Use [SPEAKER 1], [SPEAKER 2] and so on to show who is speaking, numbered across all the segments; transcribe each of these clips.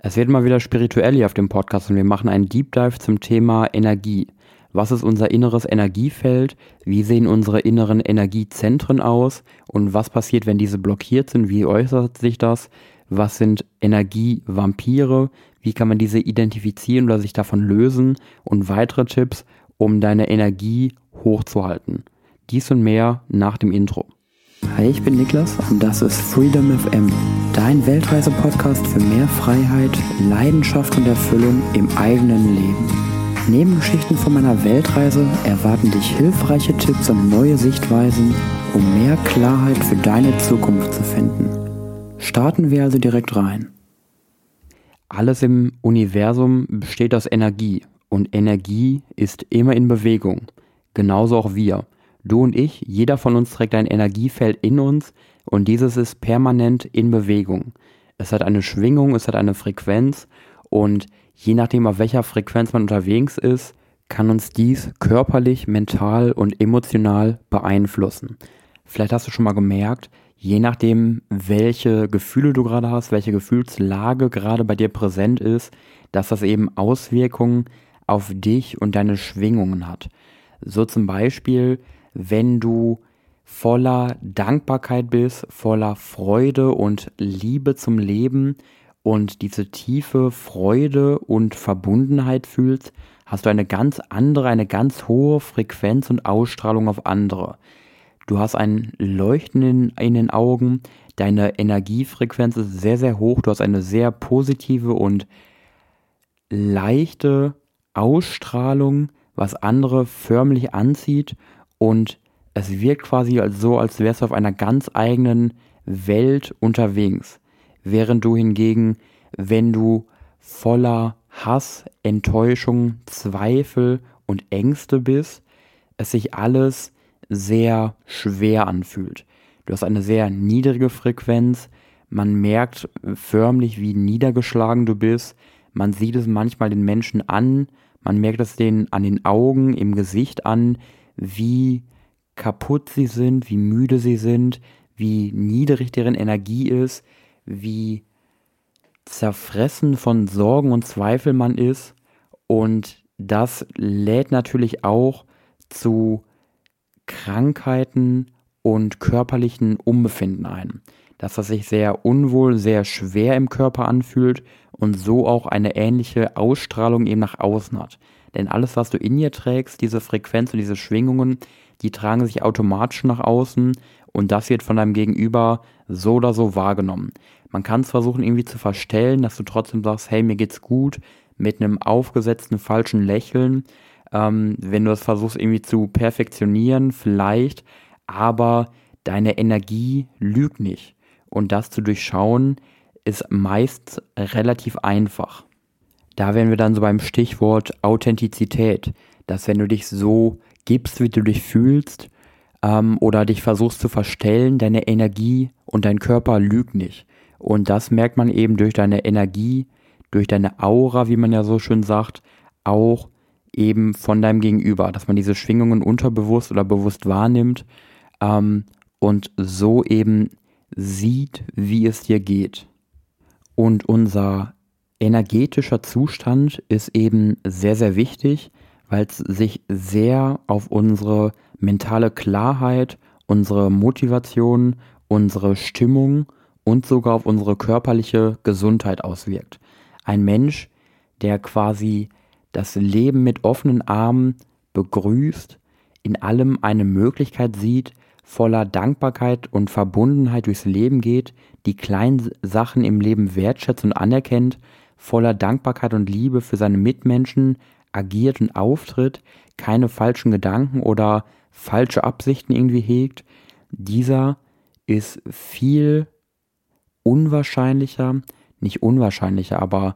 [SPEAKER 1] Es wird mal wieder spirituell hier auf dem Podcast und wir machen einen Deep Dive zum Thema Energie. Was ist unser inneres Energiefeld? Wie sehen unsere inneren Energiezentren aus? Und was passiert, wenn diese blockiert sind? Wie äußert sich das? Was sind Energievampire? Wie kann man diese identifizieren oder sich davon lösen? Und weitere Tipps, um deine Energie hochzuhalten. Dies und mehr nach dem Intro.
[SPEAKER 2] Hi, ich bin Niklas und das ist Freedom FM, dein Weltreise-Podcast für mehr Freiheit, Leidenschaft und Erfüllung im eigenen Leben. Neben Geschichten von meiner Weltreise erwarten dich hilfreiche Tipps und neue Sichtweisen, um mehr Klarheit für deine Zukunft zu finden. Starten wir also direkt rein.
[SPEAKER 1] Alles im Universum besteht aus Energie und Energie ist immer in Bewegung. Genauso auch wir. Du und ich, jeder von uns trägt ein Energiefeld in uns und dieses ist permanent in Bewegung. Es hat eine Schwingung, es hat eine Frequenz und je nachdem, auf welcher Frequenz man unterwegs ist, kann uns dies körperlich, mental und emotional beeinflussen. Vielleicht hast du schon mal gemerkt, je nachdem, welche Gefühle du gerade hast, welche Gefühlslage gerade bei dir präsent ist, dass das eben Auswirkungen auf dich und deine Schwingungen hat. So zum Beispiel, wenn du voller Dankbarkeit bist, voller Freude und Liebe zum Leben und diese tiefe Freude und Verbundenheit fühlst, hast du eine ganz andere, eine ganz hohe Frequenz und Ausstrahlung auf andere. Du hast ein Leuchten in den Augen, deine Energiefrequenz ist sehr, sehr hoch, du hast eine sehr positive und leichte Ausstrahlung, was andere förmlich anzieht und es wirkt quasi so, als wärst du auf einer ganz eigenen Welt unterwegs. Während du hingegen, wenn du voller Hass, Enttäuschung, Zweifel und Ängste bist, es sich alles sehr schwer anfühlt. Du hast eine sehr niedrige Frequenz, man merkt förmlich, wie niedergeschlagen du bist, man sieht es manchmal den Menschen an, man merkt es denen an den Augen, im Gesicht an, wie kaputt sie sind, wie müde sie sind, wie niedrig deren Energie ist, wie zerfressen von Sorgen und Zweifel man ist. Und das lädt natürlich auch zu Krankheiten und körperlichen Unbefinden ein. Dass das sich sehr unwohl, sehr schwer im Körper anfühlt und so auch eine ähnliche Ausstrahlung eben nach außen hat. Denn alles, was du in dir trägst, diese Frequenz und diese Schwingungen, die tragen sich automatisch nach außen und das wird von deinem Gegenüber so oder so wahrgenommen. Man kann es versuchen irgendwie zu verstellen, dass du trotzdem sagst, hey, mir geht's gut, mit einem aufgesetzten falschen Lächeln, wenn du es versuchst irgendwie zu perfektionieren, vielleicht, aber deine Energie lügt nicht. Und das zu durchschauen, ist meist relativ einfach. Da wären wir dann so beim Stichwort Authentizität, dass wenn du dich so gibst, wie du dich fühlst, oder dich versuchst zu verstellen, deine Energie und dein Körper lügt nicht. Und das merkt man eben durch deine Energie, durch deine Aura, wie man ja so schön sagt, auch eben von deinem Gegenüber, dass man diese Schwingungen unterbewusst oder bewusst wahrnimmt und so eben sieht, wie es dir geht. Und unser energetischer Zustand ist eben sehr, sehr wichtig, weil es sich sehr auf unsere mentale Klarheit, unsere Motivation, unsere Stimmung und sogar auf unsere körperliche Gesundheit auswirkt. Ein Mensch, der quasi das Leben mit offenen Armen begrüßt, in allem eine Möglichkeit sieht, voller Dankbarkeit und Verbundenheit durchs Leben geht, die kleinen Sachen im Leben wertschätzt und anerkennt, voller Dankbarkeit und Liebe für seine Mitmenschen agiert und auftritt, keine falschen Gedanken oder falsche Absichten irgendwie hegt, dieser ist viel unwahrscheinlicher, nicht unwahrscheinlicher, aber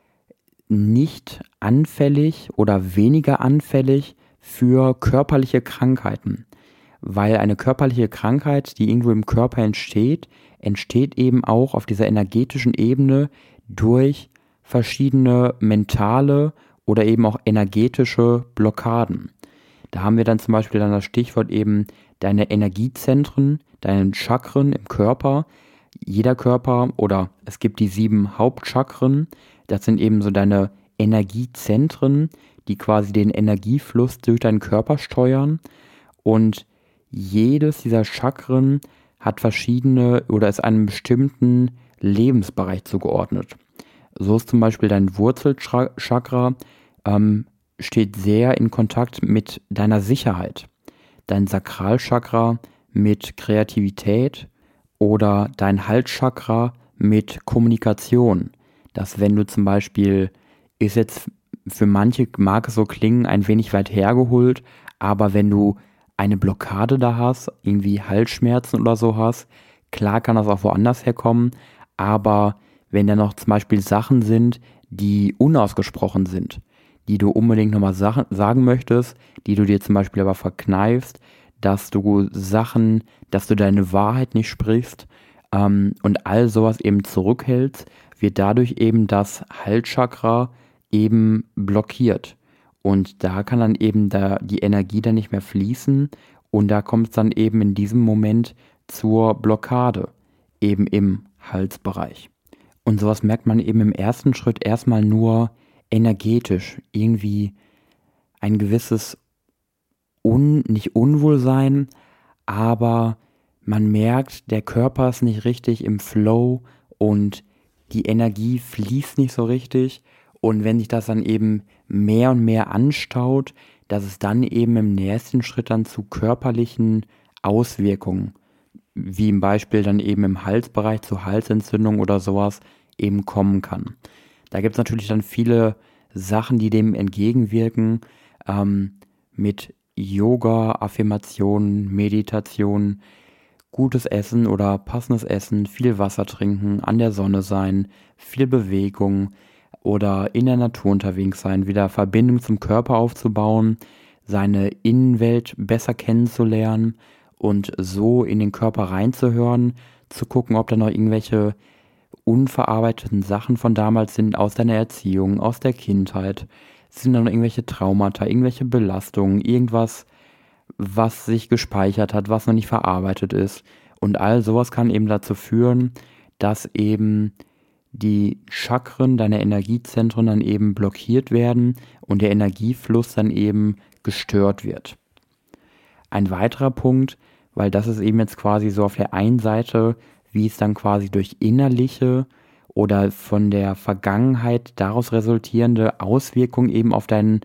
[SPEAKER 1] nicht anfällig oder weniger anfällig für körperliche Krankheiten. Weil eine körperliche Krankheit, die irgendwo im Körper entsteht, entsteht eben auch auf dieser energetischen Ebene durch verschiedene mentale oder eben auch energetische Blockaden. Da haben wir dann zum Beispiel dann das Stichwort eben deine Energiezentren, deine Chakren im Körper. Jeder Körper oder es gibt die 7 Hauptchakren, Das sind eben so deine Energiezentren, die quasi den Energiefluss durch deinen Körper steuern. Und jedes dieser Chakren hat verschiedene oder ist einem bestimmten Lebensbereich zugeordnet. So ist zum Beispiel dein Wurzelchakra steht sehr in Kontakt mit deiner Sicherheit. Dein Sakralchakra mit Kreativität oder dein Halschakra mit Kommunikation. Dass wenn du zum Beispiel, ist jetzt für manche, mag es so klingen, ein wenig weit hergeholt, aber wenn du eine Blockade da hast, irgendwie Halsschmerzen oder so hast, klar kann das auch woanders herkommen, aber wenn da noch zum Beispiel Sachen sind, die unausgesprochen sind, die du unbedingt nochmal sagen möchtest, die du dir zum Beispiel aber verkneifst, dass du deine Wahrheit nicht sprichst und all sowas eben zurückhältst, wird dadurch eben das Halschakra eben blockiert. Und da kann dann eben die Energie dann nicht mehr fließen und da kommt es dann eben in diesem Moment zur Blockade, eben im Halsbereich. Und sowas merkt man eben im ersten Schritt erstmal nur energetisch, irgendwie ein gewisses nicht Unwohlsein, aber man merkt, der Körper ist nicht richtig im Flow und die Energie fließt nicht so richtig. Und wenn sich das dann eben mehr und mehr anstaut, dass es dann eben im nächsten Schritt dann zu körperlichen Auswirkungen, wie im Beispiel dann eben im Halsbereich zu Halsentzündung oder sowas eben kommen kann. Da gibt es natürlich dann viele Sachen, die dem entgegenwirken, mit Yoga, Affirmationen, Meditation, gutes Essen oder passendes Essen, viel Wasser trinken, an der Sonne sein, viel Bewegung oder in der Natur unterwegs sein, wieder Verbindung zum Körper aufzubauen, seine Innenwelt besser kennenzulernen und so in den Körper reinzuhören, zu gucken, ob da noch irgendwelche unverarbeiteten Sachen von damals sind, aus deiner Erziehung, aus der Kindheit. Sind da noch irgendwelche Traumata, irgendwelche Belastungen, irgendwas, was sich gespeichert hat, was noch nicht verarbeitet ist. Und all sowas kann eben dazu führen, dass eben die Chakren, deine Energiezentren dann eben blockiert werden und der Energiefluss dann eben gestört wird. Ein weiterer Punkt, weil das ist eben jetzt quasi so auf der einen Seite, wie es dann quasi durch innerliche oder von der Vergangenheit daraus resultierende Auswirkungen eben auf deine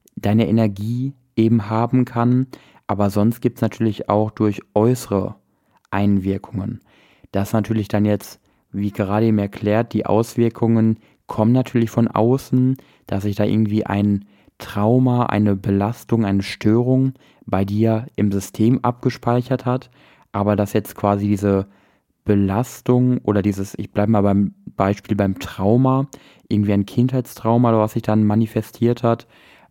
[SPEAKER 1] Energie eben haben kann. Aber sonst gibt es natürlich auch durch äußere Einwirkungen. Das natürlich dann jetzt, wie gerade eben erklärt, die Auswirkungen kommen natürlich von außen, dass sich da irgendwie ein Trauma, eine Belastung, eine Störung bei dir im System abgespeichert hat, aber dass jetzt quasi diese Belastung oder ich bleibe mal beim Beispiel beim Trauma, irgendwie ein Kindheitstrauma, was sich dann manifestiert hat,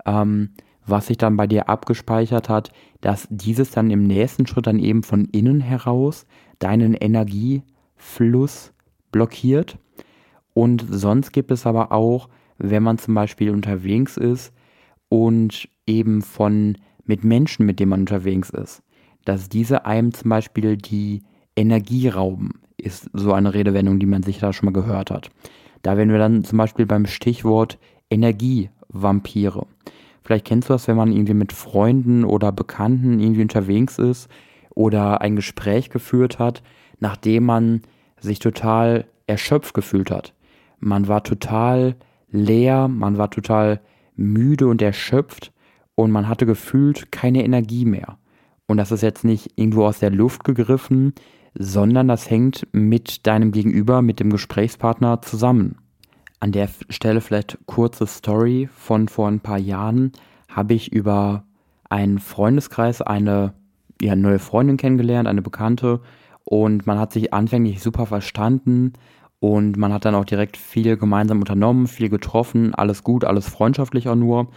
[SPEAKER 1] was sich dann bei dir abgespeichert hat, dass dieses dann im nächsten Schritt dann eben von innen heraus deinen Energiefluss blockiert. Und sonst gibt es aber auch, wenn man zum Beispiel unterwegs ist und eben mit Menschen, mit denen man unterwegs ist, dass diese einem zum Beispiel die Energie rauben, ist so eine Redewendung, die man sich da schon mal gehört hat. Da wären wir dann zum Beispiel beim Stichwort Energievampire. Vielleicht kennst du das, wenn man irgendwie mit Freunden oder Bekannten irgendwie unterwegs ist oder ein Gespräch geführt hat, nachdem man sich total erschöpft gefühlt hat. Man war total leer, man war total müde und erschöpft und man hatte gefühlt keine Energie mehr. Und das ist jetzt nicht irgendwo aus der Luft gegriffen, sondern das hängt mit deinem Gegenüber, mit dem Gesprächspartner zusammen. An der Stelle vielleicht kurze Story von vor ein paar Jahren, habe ich über einen Freundeskreis eine neue Freundin kennengelernt, eine Bekannte, und man hat sich anfänglich super verstanden und man hat dann auch direkt viel gemeinsam unternommen, viel getroffen, alles gut, alles freundschaftlich auch nur.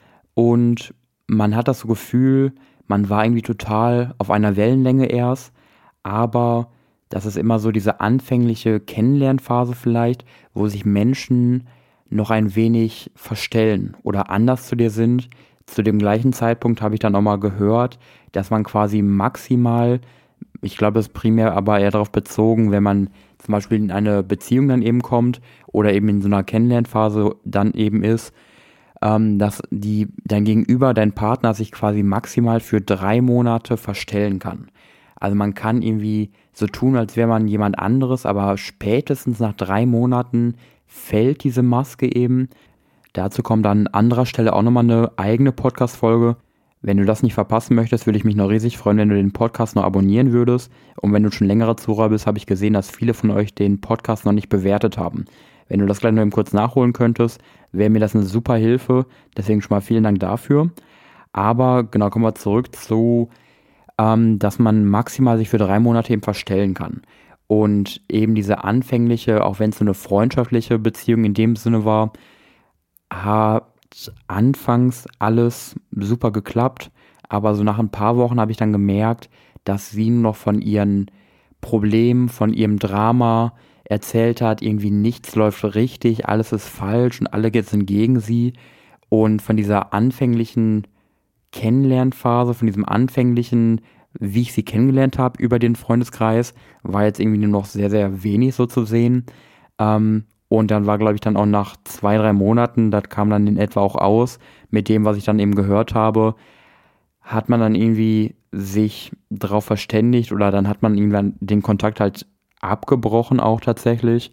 [SPEAKER 1] Und man hat das so Gefühl, man war irgendwie total auf einer Wellenlänge erst, aber das ist immer so diese anfängliche Kennenlernphase vielleicht, wo sich Menschen noch ein wenig verstellen oder anders zu dir sind. Zu dem gleichen Zeitpunkt habe ich dann auch mal gehört, dass man quasi maximal, ich glaube, das ist primär aber eher darauf bezogen, wenn man zum Beispiel in eine Beziehung dann eben kommt oder eben in so einer Kennenlernphase dann eben ist, dass dein Gegenüber, dein Partner sich quasi maximal für 3 Monate verstellen kann. Also man kann irgendwie so tun, als wäre man jemand anderes, aber spätestens nach 3 Monaten fällt diese Maske eben. Dazu kommt dann an anderer Stelle auch nochmal eine eigene Podcast-Folge. Wenn du das nicht verpassen möchtest, würde ich mich noch riesig freuen, wenn du den Podcast noch abonnieren würdest. Und wenn du schon längere Zuhörer bist, habe ich gesehen, dass viele von euch den Podcast noch nicht bewertet haben. Wenn du das gleich noch eben kurz nachholen könntest, wäre mir das eine super Hilfe. Deswegen schon mal vielen Dank dafür. Aber genau, kommen wir zurück zu, dass man maximal sich für 3 Monate eben verstellen kann. Und eben diese anfängliche, auch wenn es so eine freundschaftliche Beziehung in dem Sinne war, hat anfangs alles super geklappt. Aber so nach ein paar Wochen habe ich dann gemerkt, dass sie nur noch von ihren Problemen, von ihrem Drama erzählt hat, irgendwie nichts läuft richtig, alles ist falsch und alle sind gegen sie. Und von dieser anfänglichen Kennenlernphase, von diesem anfänglichen, wie ich sie kennengelernt habe über den Freundeskreis, war jetzt irgendwie nur noch sehr, sehr wenig so zu sehen. Und dann war, glaube ich, dann auch nach 2, 3 Monaten, das kam dann in etwa auch aus, mit dem, was ich dann eben gehört habe, hat man dann irgendwie sich darauf verständigt oder dann hat man irgendwann den Kontakt halt abgebrochen auch tatsächlich,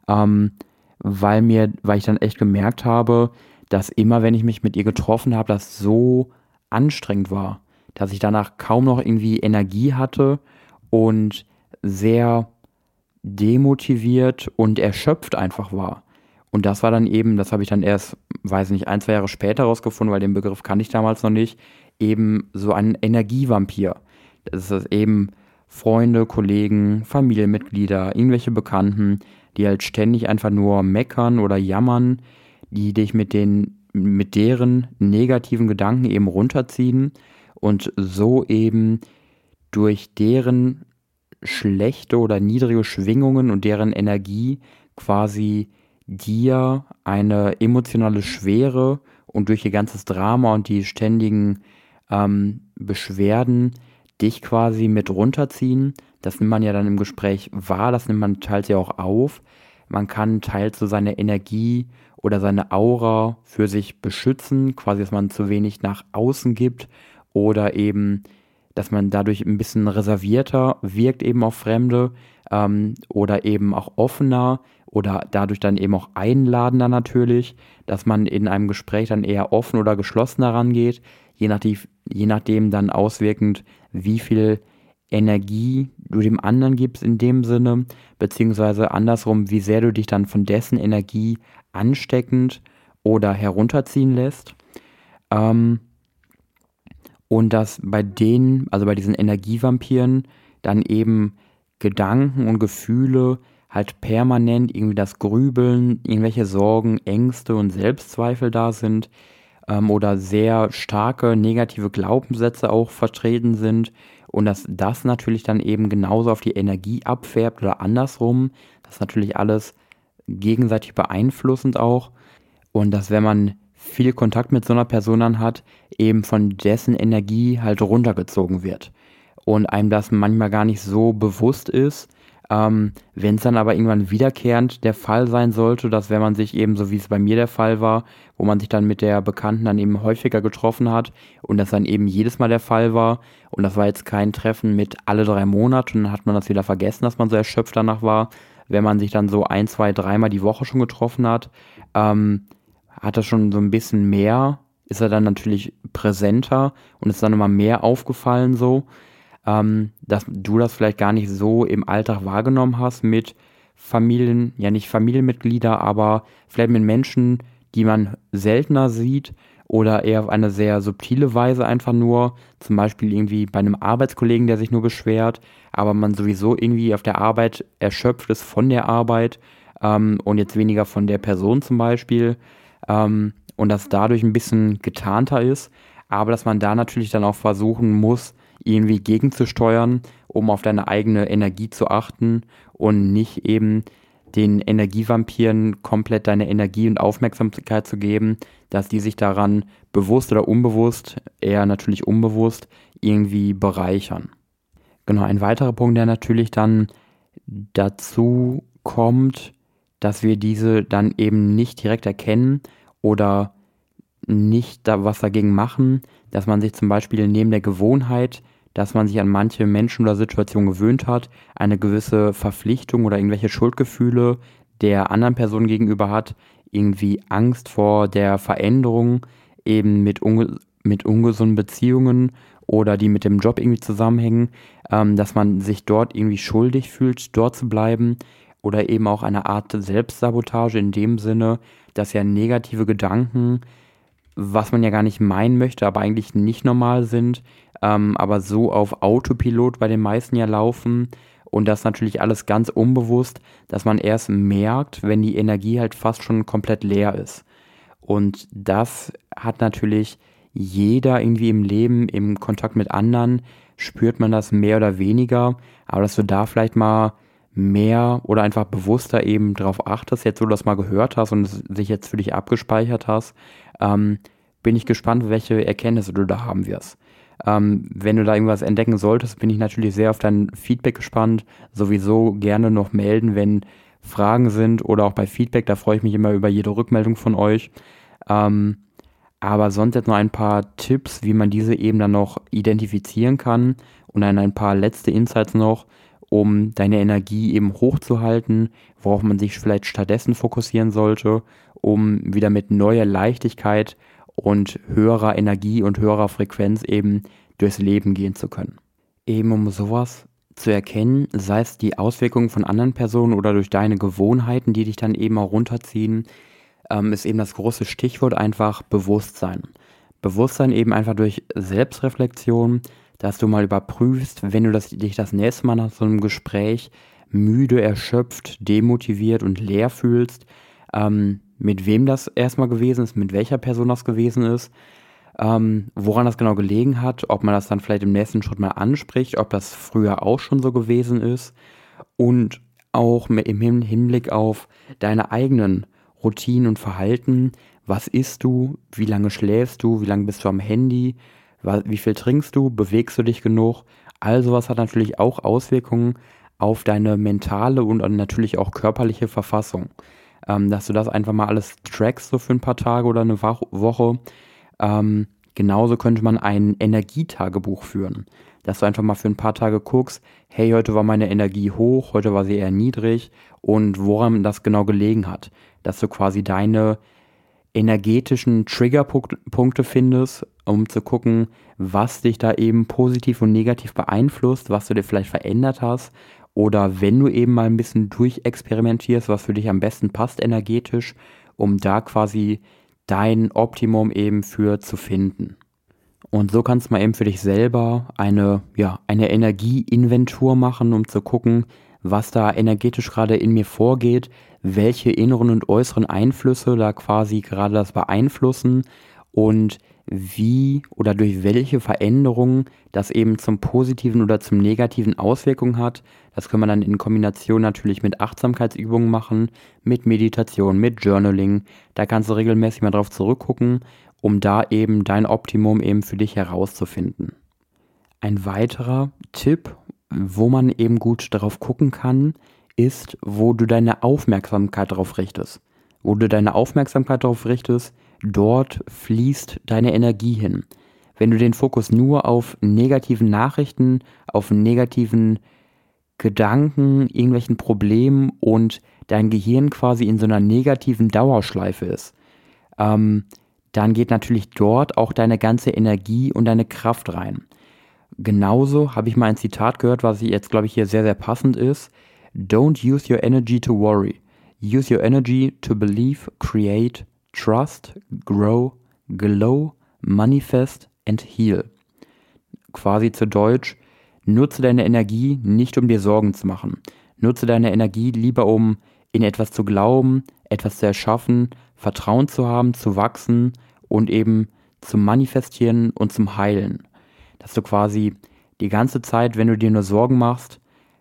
[SPEAKER 1] weil ich dann echt gemerkt habe, dass immer, wenn ich mich mit ihr getroffen habe, das so anstrengend war, dass ich danach kaum noch irgendwie Energie hatte und sehr demotiviert und erschöpft einfach war. Und das war dann eben, das habe ich dann erst, weiß nicht, 1, 2 Jahre später rausgefunden, weil den Begriff kannte ich damals noch nicht, eben so ein Energievampir. Das ist eben Freunde, Kollegen, Familienmitglieder, irgendwelche Bekannten, die halt ständig einfach nur meckern oder jammern, die dich mit deren negativen Gedanken eben runterziehen und so eben durch deren schlechte oder niedrige Schwingungen und deren Energie quasi dir eine emotionale Schwere und durch ihr ganzes Drama und die ständigen Beschwerden dich quasi mit runterziehen. Das nimmt man ja dann im Gespräch wahr, das nimmt man teils ja auch auf. Man kann teils so seine Energie oder seine Aura für sich beschützen, quasi, dass man zu wenig nach außen gibt oder eben, dass man dadurch ein bisschen reservierter wirkt eben auf Fremde oder eben auch offener oder dadurch dann eben auch einladender natürlich, dass man in einem Gespräch dann eher offen oder geschlossener rangeht, je nachdem dann auswirkend, wie viel Energie du dem anderen gibst in dem Sinne, beziehungsweise andersrum, wie sehr du dich dann von dessen Energie ansteckend oder herunterziehen lässt. Und dass bei diesen Energievampiren, dann eben Gedanken und Gefühle halt permanent irgendwie das Grübeln, irgendwelche Sorgen, Ängste und Selbstzweifel da sind oder sehr starke negative Glaubenssätze auch vertreten sind und dass das natürlich dann eben genauso auf die Energie abfärbt oder andersrum. Das ist natürlich alles gegenseitig beeinflussend auch und dass, wenn man viel Kontakt mit so einer Person dann hat, eben von dessen Energie halt runtergezogen wird und einem das manchmal gar nicht so bewusst ist. Wenn es dann aber irgendwann wiederkehrend der Fall sein sollte, dass wenn man sich eben, so wie es bei mir der Fall war, wo man sich dann mit der Bekannten dann eben häufiger getroffen hat und das dann eben jedes Mal der Fall war und das war jetzt kein Treffen mit alle 3 Monate und dann hat man das wieder vergessen, dass man so erschöpft danach war, wenn man sich dann so 1, 2, 3 Mal die Woche schon getroffen hat, hat er schon so ein bisschen mehr, ist er dann natürlich präsenter und ist dann immer mehr aufgefallen so, dass du das vielleicht gar nicht so im Alltag wahrgenommen hast mit Familien, ja nicht Familienmitglieder, aber vielleicht mit Menschen, die man seltener sieht oder eher auf eine sehr subtile Weise einfach nur, zum Beispiel irgendwie bei einem Arbeitskollegen, der sich nur beschwert, aber man sowieso irgendwie auf der Arbeit erschöpft ist von der Arbeit und jetzt weniger von der Person zum Beispiel. Und das dadurch ein bisschen getarnter ist, aber dass man da natürlich dann auch versuchen muss, irgendwie gegenzusteuern, um auf deine eigene Energie zu achten und nicht eben den Energievampiren komplett deine Energie und Aufmerksamkeit zu geben, dass die sich daran bewusst oder unbewusst, eher natürlich unbewusst, irgendwie bereichern. Genau, ein weiterer Punkt, der natürlich dann dazu kommt, dass wir diese dann eben nicht direkt erkennen oder nicht da was dagegen machen, dass man sich zum Beispiel neben der Gewohnheit, dass man sich an manche Menschen oder Situationen gewöhnt hat, eine gewisse Verpflichtung oder irgendwelche Schuldgefühle der anderen Person gegenüber hat, irgendwie Angst vor der Veränderung, eben mit ungesunden Beziehungen oder die mit dem Job irgendwie zusammenhängen, dass man sich dort irgendwie schuldig fühlt, dort zu bleiben, oder eben auch eine Art Selbstsabotage in dem Sinne, dass ja negative Gedanken, was man ja gar nicht meinen möchte, aber eigentlich nicht normal sind, aber so auf Autopilot bei den meisten ja laufen, und das natürlich alles ganz unbewusst, dass man erst merkt, wenn die Energie halt fast schon komplett leer ist. Und das hat natürlich jeder irgendwie im Leben, im Kontakt mit anderen, spürt man das mehr oder weniger, aber dass du da vielleicht mal mehr oder einfach bewusster eben drauf achtest, jetzt wo du das mal gehört hast und es sich jetzt für dich abgespeichert hast, bin ich gespannt, welche Erkenntnisse du da haben wirst. Wenn du da irgendwas entdecken solltest, bin ich natürlich sehr auf dein Feedback gespannt. Sowieso gerne noch melden, wenn Fragen sind, oder auch bei Feedback, da freue ich mich immer über jede Rückmeldung von euch. Aber sonst jetzt noch ein paar Tipps, wie man diese eben dann noch identifizieren kann, und dann ein paar letzte Insights noch, um deine Energie eben hochzuhalten, worauf man sich vielleicht stattdessen fokussieren sollte, um wieder mit neuer Leichtigkeit und höherer Energie und höherer Frequenz eben durchs Leben gehen zu können. Eben um sowas zu erkennen, sei es die Auswirkungen von anderen Personen oder durch deine Gewohnheiten, die dich dann eben auch runterziehen, ist eben das große Stichwort einfach Bewusstsein. Bewusstsein eben einfach durch Selbstreflexion, dass du mal überprüfst, wenn du dich das nächste Mal nach so einem Gespräch müde, erschöpft, demotiviert und leer fühlst, mit wem das erstmal gewesen ist, mit welcher Person das gewesen ist, woran das genau gelegen hat, ob man das dann vielleicht im nächsten Schritt mal anspricht, ob das früher auch schon so gewesen ist, und auch im Hinblick auf deine eigenen Routinen und Verhalten. Was isst du? Wie lange schläfst du? Wie lange bist du am Handy? Wie viel trinkst du? Bewegst du dich genug? All sowas hat natürlich auch Auswirkungen auf deine mentale und natürlich auch körperliche Verfassung. Dass du das einfach mal alles trackst, so für ein paar Tage oder eine Woche. Genauso könnte man ein Energietagebuch führen. Dass du einfach mal für ein paar Tage guckst, hey, heute war meine Energie hoch, heute war sie eher niedrig, und woran das genau gelegen hat. Dass du quasi deine energetischen Triggerpunkte findest, um zu gucken, was dich da eben positiv und negativ beeinflusst, was du dir vielleicht verändert hast, oder wenn du eben mal ein bisschen durchexperimentierst, was für dich am besten passt energetisch, um da quasi dein Optimum eben für zu finden. Und so kannst du mal eben für dich selber eine Energieinventur machen, um zu gucken, was da energetisch gerade in mir vorgeht, welche inneren und äußeren Einflüsse da quasi gerade das beeinflussen und wie oder durch welche Veränderungen das eben zum Positiven oder zum Negativen Auswirkungen hat. Das kann man dann in Kombination natürlich mit Achtsamkeitsübungen machen, mit Meditation, mit Journaling. Da kannst du regelmäßig mal drauf zurückgucken, um da eben dein Optimum eben für dich herauszufinden. Ein weiterer Tipp, wo man eben gut darauf gucken kann, ist, wo du deine Aufmerksamkeit darauf richtest. Wo du deine Aufmerksamkeit darauf richtest, dort fließt deine Energie hin. Wenn du den Fokus nur auf negativen Nachrichten, auf negativen Gedanken, irgendwelchen Problemen und dein Gehirn quasi in so einer negativen Dauerschleife ist, dann geht natürlich dort auch deine ganze Energie und deine Kraft rein. Genauso habe ich mal ein Zitat gehört, was jetzt, glaube ich, hier sehr, sehr passend ist. Don't use your energy to worry. Use your energy to believe, create, trust, grow, glow, manifest and heal. Quasi zu Deutsch, nutze deine Energie nicht, um dir Sorgen zu machen. Nutze deine Energie lieber, um in etwas zu glauben, etwas zu erschaffen, Vertrauen zu haben, zu wachsen und eben zu manifestieren und zum Heilen. Dass du quasi die ganze Zeit, wenn du dir nur Sorgen machst,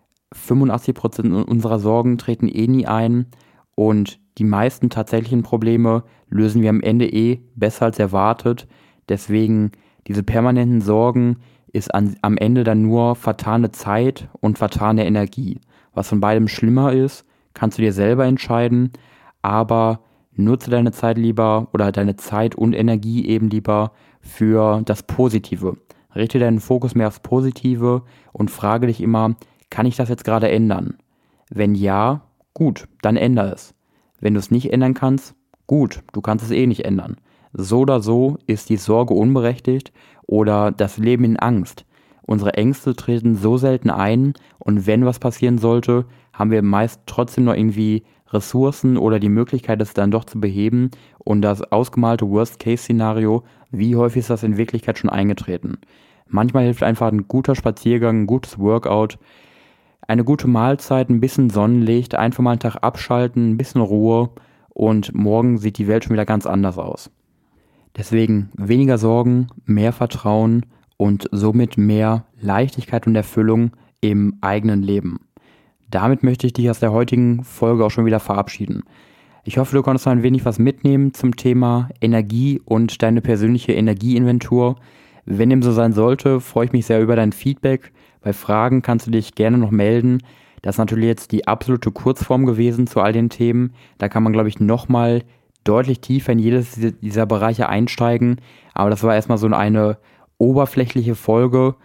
[SPEAKER 1] 85% unserer Sorgen treten eh nie ein, und die meisten tatsächlichen Probleme lösen wir am Ende besser als erwartet. Deswegen diese permanenten Sorgen ist am Ende dann nur vertane Zeit und vertane Energie. Was von beidem schlimmer ist, kannst du dir selber entscheiden, aber nutze deine Zeit lieber oder deine Zeit und Energie eben lieber für das Positive. Richte deinen Fokus mehr aufs Positive und frage dich immer, kann ich das jetzt gerade ändern? Wenn ja, gut, dann ändere es. Wenn du es nicht ändern kannst, gut, du kannst es eh nicht ändern. So oder so ist die Sorge unberechtigt oder das Leben in Angst. Unsere Ängste treten so selten ein und wenn was passieren sollte, haben wir meist trotzdem noch irgendwie Ressourcen oder die Möglichkeit, es dann doch zu beheben und das ausgemalte Worst-Case-Szenario, wie häufig ist das in Wirklichkeit schon eingetreten? Manchmal hilft einfach ein guter Spaziergang, ein gutes Workout, eine gute Mahlzeit, ein bisschen Sonnenlicht, einfach mal einen Tag abschalten, ein bisschen Ruhe und morgen sieht die Welt schon wieder ganz anders aus. Deswegen weniger Sorgen, mehr Vertrauen und somit mehr Leichtigkeit und Erfüllung im eigenen Leben. Damit möchte ich dich aus der heutigen Folge auch schon wieder verabschieden. Ich hoffe, du konntest noch ein wenig was mitnehmen zum Thema Energie und deine persönliche Energieinventur. Wenn dem so sein sollte, freue ich mich sehr über dein Feedback. Bei Fragen kannst du dich gerne noch melden. Das ist natürlich jetzt die absolute Kurzform gewesen zu all den Themen. Da kann man, glaube ich, nochmal deutlich tiefer in jedes dieser Bereiche einsteigen. Aber das war erstmal so eine oberflächliche Folge,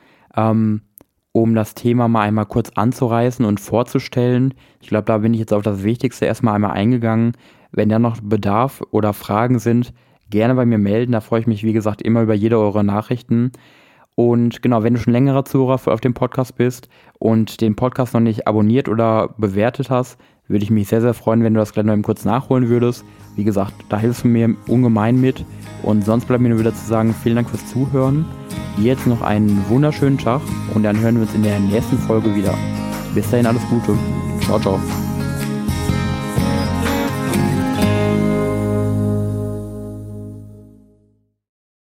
[SPEAKER 1] um das Thema mal einmal kurz anzureißen und vorzustellen. Ich glaube, da bin ich jetzt auf das Wichtigste erstmal einmal eingegangen. Wenn da noch Bedarf oder Fragen sind, gerne bei mir melden. Da freue ich mich, wie gesagt, immer über jede eurer Nachrichten. Und genau, wenn du schon längerer Zuhörer auf dem Podcast bist und den Podcast noch nicht abonniert oder bewertet hast, würde ich mich sehr, sehr freuen, wenn du das gleich noch eben kurz nachholen würdest. Wie gesagt, da hilfst du mir ungemein mit. Und sonst bleibt mir nur wieder zu sagen, vielen Dank fürs Zuhören. Jetzt noch einen wunderschönen Tag und dann hören wir uns in der nächsten Folge wieder. Bis dahin alles Gute. Ciao, ciao.